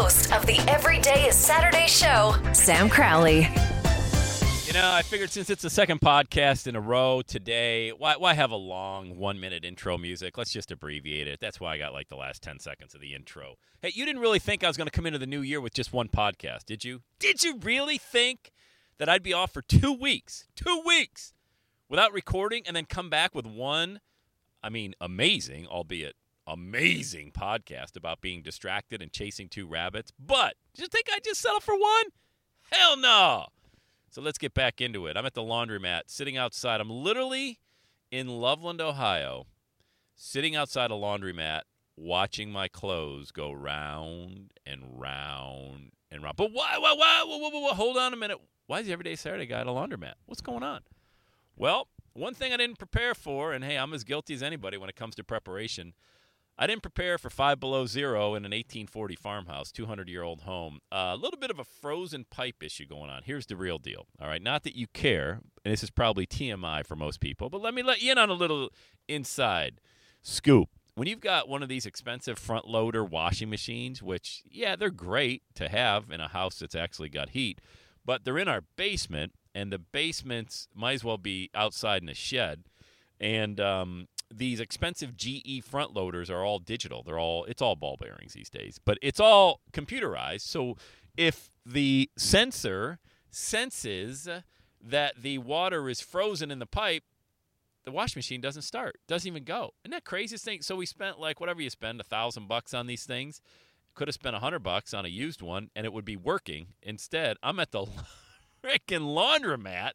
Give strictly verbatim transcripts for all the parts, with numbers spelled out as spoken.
host of the Everyday is Saturday show, Sam Crowley. You know, I figured since it's the second podcast in a row today, why, why have a long one-minute intro music? Let's just abbreviate it. That's why I got like the last ten seconds of the intro. Hey, you didn't really think I was going to come into the new year with just one podcast, did you? Did you really think that I'd be off for two weeks, two weeks without recording and then come back with one, I mean, amazing, albeit amazing podcast about being distracted and chasing two rabbits? But did you think I'd just settle for one? Hell no. So let's get back into it. I'm at the laundromat, sitting outside. I'm literally in Loveland, Ohio, sitting outside a laundromat, watching my clothes go round and round and round. But why, why, why, why, why, why, hold on a minute. Why is the Everyday Saturday guy at a laundromat? What's going on? Well, one thing I didn't prepare for, and hey, I'm as guilty as anybody when it comes to preparation, I didn't prepare for five below zero in an eighteen forty farmhouse, two hundred year old home. Uh, a little bit of a frozen pipe issue going on. Here's the real deal. All right, not that you care, and this is probably T M I for most people, but let me let you in on a little inside scoop. When you've got one of these expensive front loader washing machines, which, yeah, they're great to have in a house that's actually got heat, but they're in our basement, and the basements might as well be outside in a shed, and um, these expensive G E front loaders are all digital. They're all it's all ball bearings these days, but it's all computerized. So if the sensor senses that the water is frozen in the pipe, the washing machine doesn't start, doesn't even go. Isn't that craziest thing? So we spent like whatever you spend, a thousand bucks on these things. Could have spent a hundred bucks on a used one, and it would be working. Instead, I'm at the freaking laundromat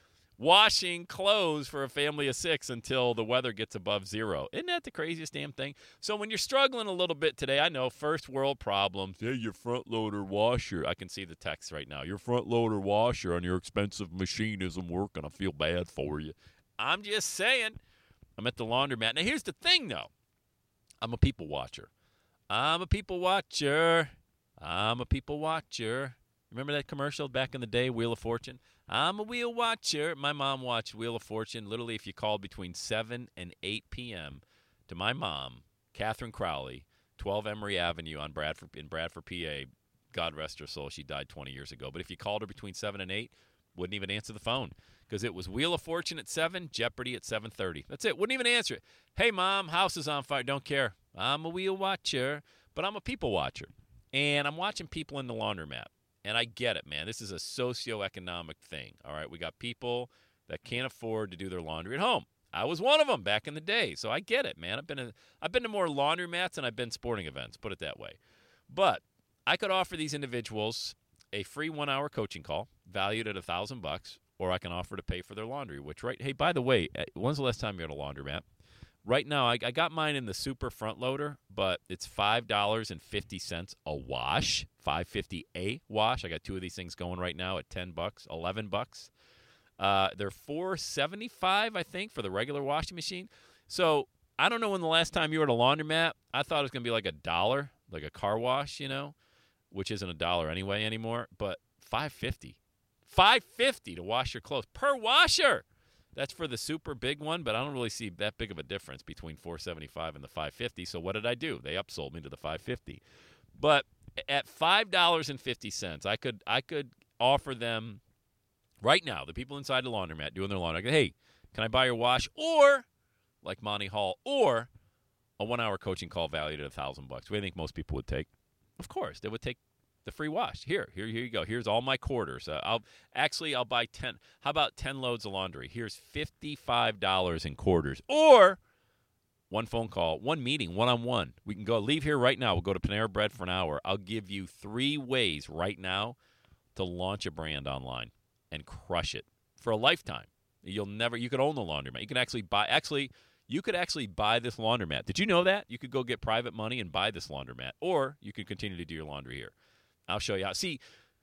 washing clothes for a family of six until the weather gets above zero. Isn't that the craziest damn thing? So when you're struggling a little bit today, I know first world problems. Hey, your front loader washer. I can see the text right now. Your front loader washer on your expensive machine isn't working. I feel bad for you. I'm just saying. I'm at the laundromat. Now, here's the thing, though. I'm a people watcher. I'm a people watcher. I'm a people watcher. Remember that commercial back in the day, Wheel of Fortune? I'm a wheel watcher. My mom watched Wheel of Fortune. Literally, if you called between seven and eight p.m. to my mom, Catherine Crowley, twelve Emory Avenue on Bradford in Bradford, P A, God rest her soul, she died twenty years ago. But if you called her between seven and eight, wouldn't even answer the phone because it was Wheel of Fortune at seven, Jeopardy at seven thirty. That's it. Wouldn't even answer it. Hey, Mom, house is on fire. Don't care. I'm a wheel watcher, but I'm a people watcher. And I'm watching people in the laundromat. And I get it, man. This is a socioeconomic thing, all right? We got people that can't afford to do their laundry at home. I was one of them back in the day, so I get it, man. I've been in, I've been to more laundromats than I've been sporting events, put it that way. But I could offer these individuals a free one-hour coaching call valued at a thousand bucks, or I can offer to pay for their laundry, which, right, hey, by the way, when's the last time you're at a laundromat? Right now, I, I got mine in the super front loader, but it's five dollars and fifty cents a wash, five fifty a wash. I got two of these things going right now at ten bucks, eleven bucks. Uh, they're four seventy-five, I think, for the regular washing machine. So I don't know when the last time you were at a laundromat. I thought it was going to be like a dollar, like a car wash, you know, which isn't a dollar anyway anymore, but five fifty. five fifty to wash your clothes per washer. That's for the super big one, but I don't really see that big of a difference between four seventy-five and the five fifty. So what did I do? They upsold me to the five fifty. But at five dollars and fifty cents, I could I could offer them right now, the people inside the laundromat doing their laundry, I go, hey, can I buy your wash? Or, like Monty Hall, or a one-hour coaching call valued at a thousand bucks. What do you think most people would take? Of course, they would take the free wash. Here, here, here you go. Here's all my quarters. Uh, I'll actually I'll buy ten. How about ten loads of laundry? Here's fifty-five dollars in quarters. Or one phone call, one meeting, one-on-one. We can go leave here right now. We'll go to Panera Bread for an hour. I'll give you three ways right now to launch a brand online and crush it for a lifetime. You'll never. You could own the laundromat. You can actually buy. Actually, you could actually buy this laundromat. Did you know that? You could go get private money and buy this laundromat, or you could continue to do your laundry here. I'll show you how. See,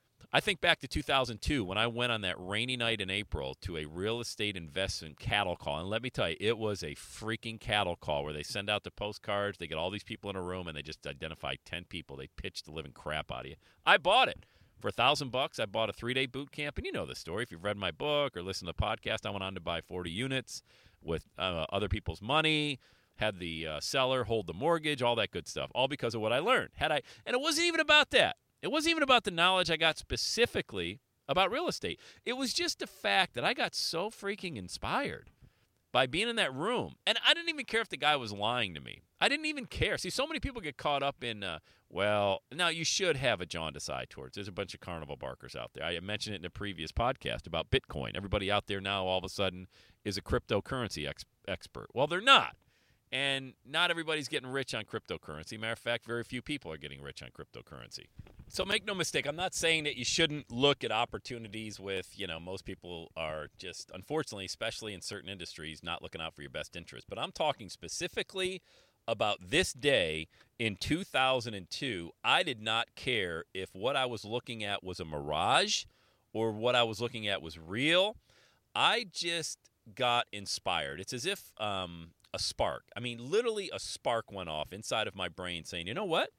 I think back to two thousand two when I went on that rainy night in April to a real estate investment cattle call. And let me tell you, it was a freaking cattle call where they send out the postcards, they get all these people in a room, and they just identify ten people. They pitch the living crap out of you. I bought it. For a thousand bucks, I bought a three-day boot camp. And you know the story. If you've read my book or listened to the podcast, I went on to buy forty units with uh, other people's money. had the uh, seller hold the mortgage, all that good stuff, all because of what I learned. Had I, and it wasn't even about that. It wasn't even about the knowledge I got specifically about real estate. It was just the fact that I got so freaking inspired by being in that room. And I didn't even care if the guy was lying to me. I didn't even care. See, so many people get caught up in, uh, well, now you should have a jaundice eye towards. There's a bunch of carnival barkers out there. I mentioned it in a previous podcast about Bitcoin. Everybody out there now all of a sudden is a cryptocurrency ex- expert. Well, they're not. And not everybody's getting rich on cryptocurrency. Matter of fact, very few people are getting rich on cryptocurrency. So make no mistake, I'm not saying that you shouldn't look at opportunities with, you know, most people are just, unfortunately, especially in certain industries, not looking out for your best interest. But I'm talking specifically about this day in two thousand two. I did not care if what I was looking at was a mirage or what I was looking at was real. I just got inspired. It's as if um, a spark, I mean, literally a spark went off inside of my brain saying, you know what?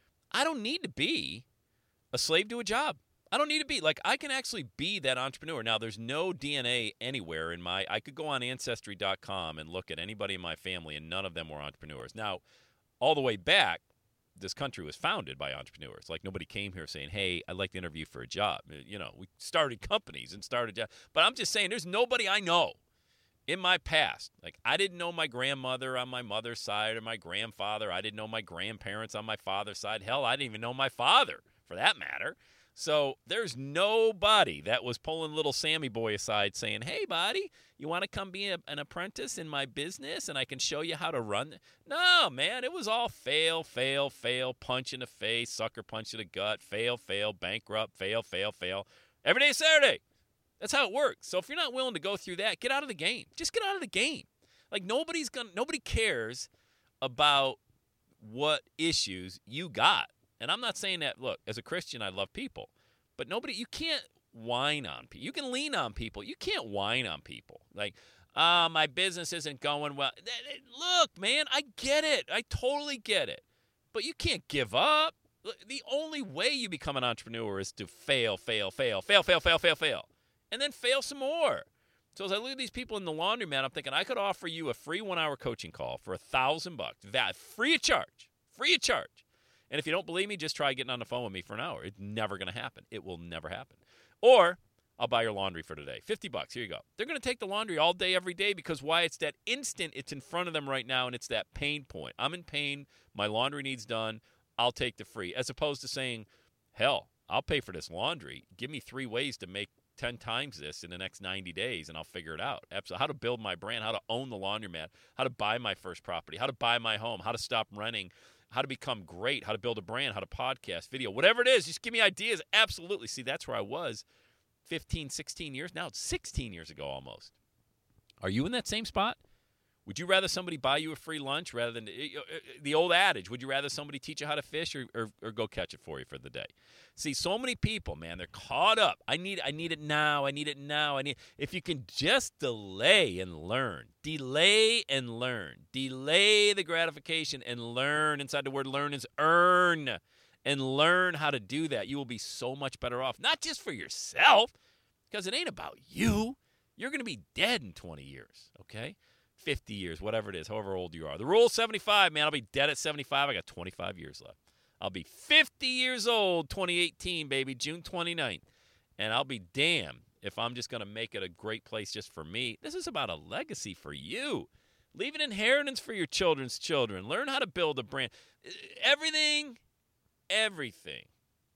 I don't need to be a slave to a job. I don't need to be. Like, I can actually be that entrepreneur. Now, there's no D N A anywhere in my – I could go on Ancestry dot com and look at anybody in my family, and none of them were entrepreneurs. Now, all the way back, this country was founded by entrepreneurs. Like, nobody came here saying, hey, I'd like to interview for a job. You know, we started companies and started jobs. But I'm just saying there's nobody I know in my past. Like, I didn't know my grandmother on my mother's side or my grandfather. I didn't know my grandparents on my father's side. Hell, I didn't even know my father, for that matter. So there's nobody that was pulling little Sammy boy aside saying, hey, buddy, you want to come be a, an apprentice in my business and I can show you how to run? No, man, it was all fail, fail, fail, punch in the face, sucker punch in the gut, fail, fail, bankrupt, fail, fail, fail. Every day is Saturday. That's how it works. So if you're not willing to go through that, get out of the game. Just get out of the game. Like, nobody's gonna, nobody cares about what issues you got. And I'm not saying that, look, as a Christian, I love people. But nobody, you can't whine on people. You can lean on people. You can't whine on people. Like, ah, uh, my business isn't going well. Look, man, I get it. I totally get it. But you can't give up. The only way you become an entrepreneur is to fail, fail, fail, fail, fail, fail, fail, fail, and then fail some more. So as I look at these people in the laundromat, I'm thinking I could offer you a free one-hour coaching call for a thousand bucks, that free of charge, free of charge. And if you don't believe me, just try getting on the phone with me for an hour. It's never going to happen. It will never happen. Or I'll buy your laundry for today. fifty bucks. Here you go. They're going to take the laundry all day, every day, because why? It's that instant. It's in front of them right now, and it's that pain point. I'm in pain. My laundry needs done. I'll take the free. As opposed to saying, hell, I'll pay for this laundry. Give me three ways to make ten times this in the next ninety days, and I'll figure it out. Absolutely. How to build my brand, how to own the laundromat, how to buy my first property, how to buy my home, how to stop renting, how to become great, how to build a brand, how to podcast, video, whatever it is. Just give me ideas. Absolutely. See, that's where I was fifteen, sixteen years. Now it's sixteen years ago almost. Are you in that same spot? Would you rather somebody buy you a free lunch rather than the old adage, would you rather somebody teach you how to fish or, or, or go catch it for you for the day? See, so many people, man, they're caught up. I need I need it now. I need it now. I need. If you can just delay and learn, delay and learn, delay the gratification and learn. Inside the word learn is earn, and learn how to do that. You will be so much better off, not just for yourself, because it ain't about you. You're going to be dead in twenty years, okay? fifty years, whatever it is, however old you are. The rule is seventy-five, man. I'll be dead at seventy-five. I got twenty-five years left. I'll be fifty years old, twenty eighteen, baby, June twenty-ninth. And I'll be damned if I'm just going to make it a great place just for me. This is about a legacy for you. Leave an inheritance for your children's children. Learn how to build a brand. Everything, everything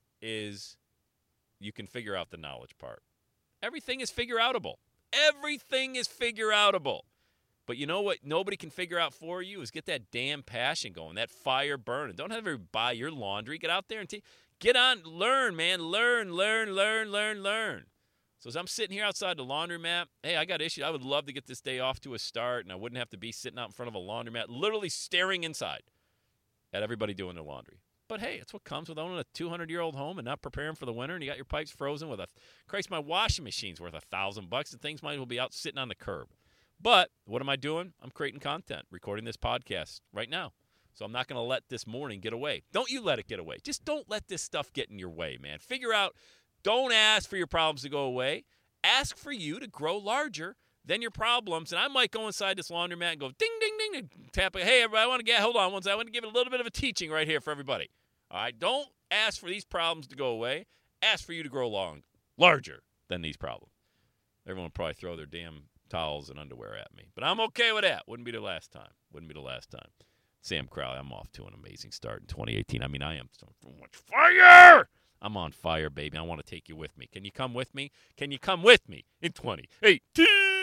is, you can figure out the knowledge part. Everything is figure-outable. Everything is figure-outable. But you know what nobody can figure out for you is get that damn passion going, that fire burning. Don't have everybody buy your laundry. Get out there and t- get on, learn, man. Learn, learn, learn, learn, learn. So as I'm sitting here outside the laundromat, hey, I got issues. I would love to get this day off to a start, and I wouldn't have to be sitting out in front of a laundromat, literally staring inside at everybody doing their laundry. But, hey, it's what comes with owning a two hundred year old home and not preparing for the winter, and you got your pipes frozen with a – Christ, my washing machine's worth a thousand bucks, and things might as well be out sitting on the curb. But what am I doing? I'm creating content, recording this podcast right now. So I'm not going to let this morning get away. Don't you let it get away. Just don't let this stuff get in your way, man. Figure out, don't ask for your problems to go away. Ask for you to grow larger then your problems, and I might go inside this laundromat and go ding, ding, ding, and tap it. Hey, everybody, I want to get, hold on one second. I want to give it a little bit of a teaching right here for everybody. All right, don't ask for these problems to go away. Ask for you to grow long, larger than these problems. Everyone will probably throw their damn towels and underwear at me, but I'm okay with that. Wouldn't be the last time. Wouldn't be the last time. Sam Crowley, I'm off to an amazing start in twenty eighteen. I mean, I am so much fire. I'm on fire, baby. I want to take you with me. Can you come with me? Can you come with me in twenty eighteen?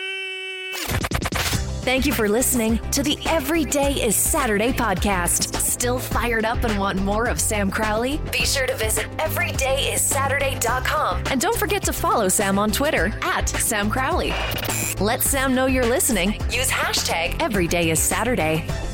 Thank you for listening to the Every Day is Saturday podcast. Still fired up and want more of Sam Crowley? Be sure to visit every day is saturday dot com. And don't forget to follow Sam on Twitter at Sam Crowley. Let Sam know you're listening. Use hashtag Every Day is Saturday.